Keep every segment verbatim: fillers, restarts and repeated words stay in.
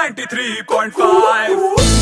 ninety-three point five.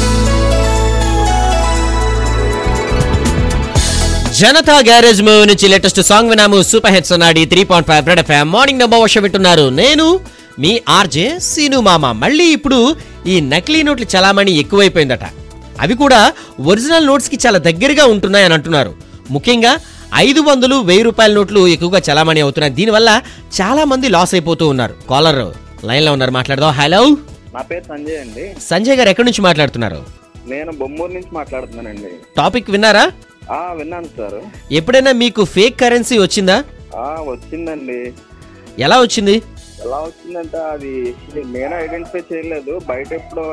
Janatha garage movie నుంచి latest song వినాము. Super hits అన్నాడు three point five red FM morning number Varsha వింటున్నారు. నేను మీ ఆర్జే సీను మామ. మళ్ళీ ఇప్పుడు ఈ నకిలీ నోట్లు చలామణి ఎక్కువైపోయిందట. అవి కూడా ఒరిజినల్ నోట్స్ కి చాలా దగ్గరగా ఉంటున్నాయని అంటున్నారు. ముఖ్యంగా ఐదు వందలు వెయ్యి రూపాయల నోట్లు ఎక్కువగా చలామణి అవుతున్నాయి. దీనివల్ల చాలా మంది లాస్ అయిపోతూ ఉన్నారు. కాలర్ లైన్ లో ఉన్నారు, మాట్లాడదాం. హలో, నా పేరు సంజయ్ అండి. సంజయ్ గారు ఎక్కడి నుంచి మాట్లాడుతున్నారు? నేను బొమ్మూరు నుంచి మాట్లాడుతున్నానండి. టాపిక్ విన్నారా? ఆ విన్నాను సార్. ఎప్పుడైనా మీకు ఫేక్ కరెన్సీ వచ్చిందా? ఆ వచ్చిందండి. ఎలా వచ్చింది? ఎలా వచ్చిందంటే అది నేను ఐడెంటిఫై చేయలేదు. బయట ఎప్పుడో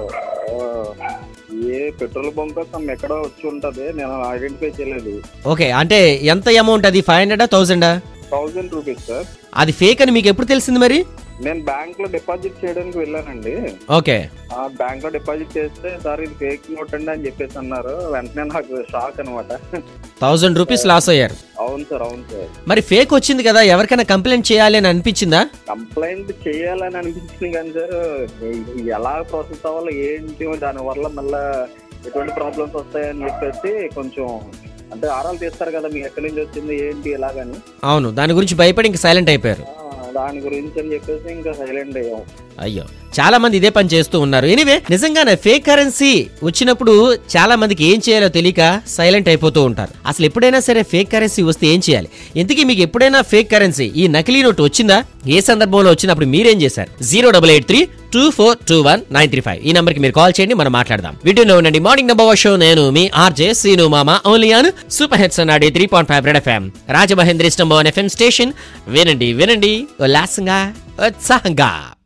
ఏ పెట్రోల్ బంక్ ఎక్కడో వచ్చి ఉంటది, నేను ఐడెంటిఫై చేయలేదు. ఓకే, అంటే ఎంత అమౌంట్ అది? ఫైవ్ హండ్రెడా థౌసండా? Thousand rupees sir. అది ఫేక్ అని మీకు ఎప్పుడు తెలిసింది మరి? నేను బ్యాంక్ లో డిపాజిట్ చేయడానికి వెళ్ళానండి. ఓకే, ఆ బ్యాంక్ లో డిపాజిట్ చేస్తే సార్ ఇది ఫేక్ నోట్ అండి అని చెప్పేసి అన్నారు. వెంటనే నాకు షాక్ అనమాట. థౌసండ్ రూపీస్ లాస్ అయ్యారు. అవును సార్, అవును సార్. మరి ఫేక్ వచ్చింది కదా, ఎవరికైనా కంప్లైంట్ చేయాలి అని అనిపించిందా? కంప్లైంట్ చేయాలని అనిపించింది కానీ సార్ ఎలా ప్రాసెస్ అవ్వాలో ఏంటి, దాని వల్ల మళ్ళా ఎటువంటి ప్రాబ్లమ్స్ వస్తాయని చెప్పేసి కొంచెం అంటే ఆరాలు తీస్తారు కదా మీకు ఎక్కడి నుంచి వచ్చింది ఏంటి ఎలాగని. అవును, దాని గురించి భయపడి ఇంకా సైలెంట్ అయిపోయారు. దాని గురించి అని చెప్పేసి ఇంకా సైలెంట్ అయ్యాం. అయ్యో, చాలా మంది ఇదే పని చేస్తూ ఉన్నారు. ఎనీవే, నిజంగానే ఫేక్ కరెన్సీ వచ్చినప్పుడు చాలా మందికి ఏం చేయాలో తెలియక సైలెంట్ అయిపోతూ ఉంటారు. అసలు ఎప్పుడైనా సరే ఫేక్ కరెన్సీ వస్తే ఏం చేయాలి? ఇంతకీ మీకు ఎప్పుడైనా ఫేక్ కరెన్సీ, ఈ నకిలీ నోట్ వచ్చిందా? ఏ సందర్భంలో వచ్చినప్పుడు మీరేం చేశారు? Zero double eight three two four two one nine three five ఈ నంబర్ కి మీరు కాల్ చేయండి, మనం మాట్లాడదాం. వీడియోలో ఉండండి. Morning number show. నేను మీ ఆర్జే సీను మామ. ఓన్లీ ఆన్ సూపర్ హిట్స్ అన్నాడు three point five red FM, Rajamahendra ఇష్టం ఎఫ్ఎం స్టేషన్. వినండి వినండి ఉల్లాసంగా ఉత్సాహంగా.